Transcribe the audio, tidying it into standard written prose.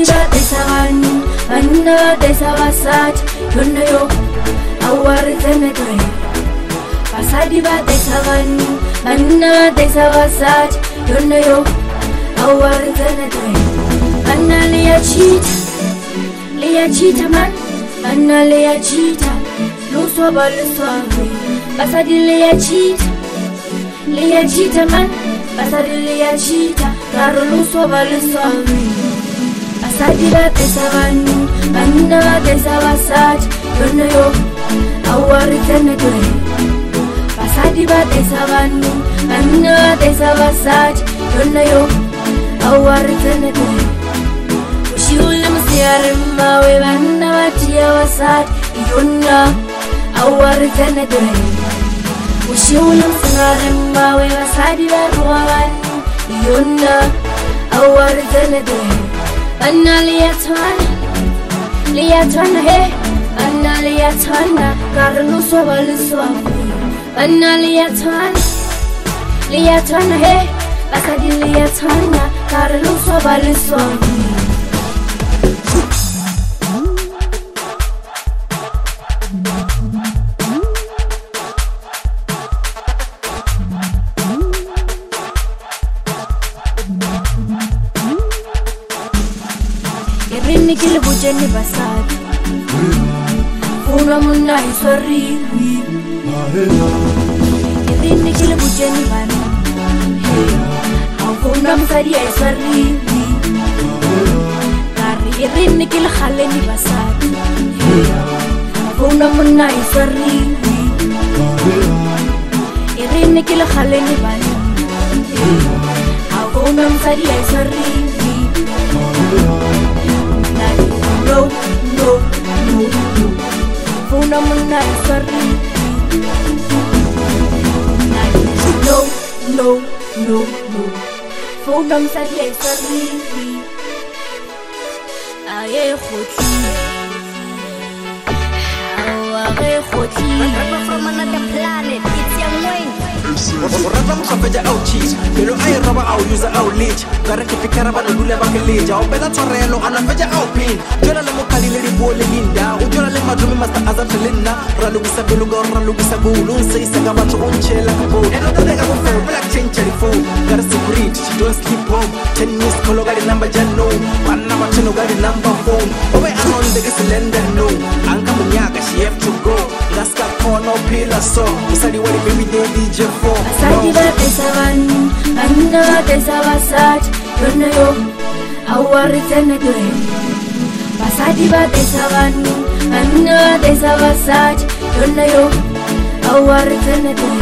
Basadi ba tesavani, banna tesavasat, yonna yo, awari tenedre. Basadi ba tesavani, banna tesavasat, yonna yo, awari tenedre. Banna liya cheat man, banna liya cheat, luswa baluswawe. Basadi liya cheat man, basadi liya cheat, karo luswa baluswawe. Basadi ba tesavani, banna tesavasat, yonna yo, awari tenedre. Basadi ba tesavani, banna tesavasat, yonna yo, awari tenedre. Ushula musiarima we banna batia wasat, yonna awari tenedre. Ushula musiarima we basadi ba ruwan, yonna awari tenedre. Banna liyatwana he, banna liyatwana, karnu sobaluswa. Banna liyatwana he, basadi liyatwana, karnu sobaluswa. Irini kile bujeni basadi, una munna iswariwi. Irini kile bujeni bani, una musadi iswariwi. Kari irini kile khaleni basadi, una munna iswariwi. Irini kile khaleni bani, una musadi iswariwi. No, Funa munna iswari. No, Funa msadi iswari. Aye khoti, aye khoti. From another planet, it's Young Wayne. Rapa mkhapeja au cheat, pero ay raba au user au leech. Kare kipikara ba ndule ba keleja, opela torelo anafeja au pin. Jola le mokali le bole linda, ujola le madumi master azatelina. Ralu gisabelu go ralu gisabulu, say saga ba chonchela kabo. Eno tadega go for black change phone. Kare secret, she don't sleep home. 10 years kolo gari number jano, wanna ba cheno gari number phone. Owe anon de gislender no, anka munyaka she have to go. Laska kono pila so, usadi wali baby day DJ for. Basadi ba tesavani, banna tesavasat, yonna yo, awari tenedre. Basadi ba tesavani, banna tesavasat, yonna yo, awari tenedre.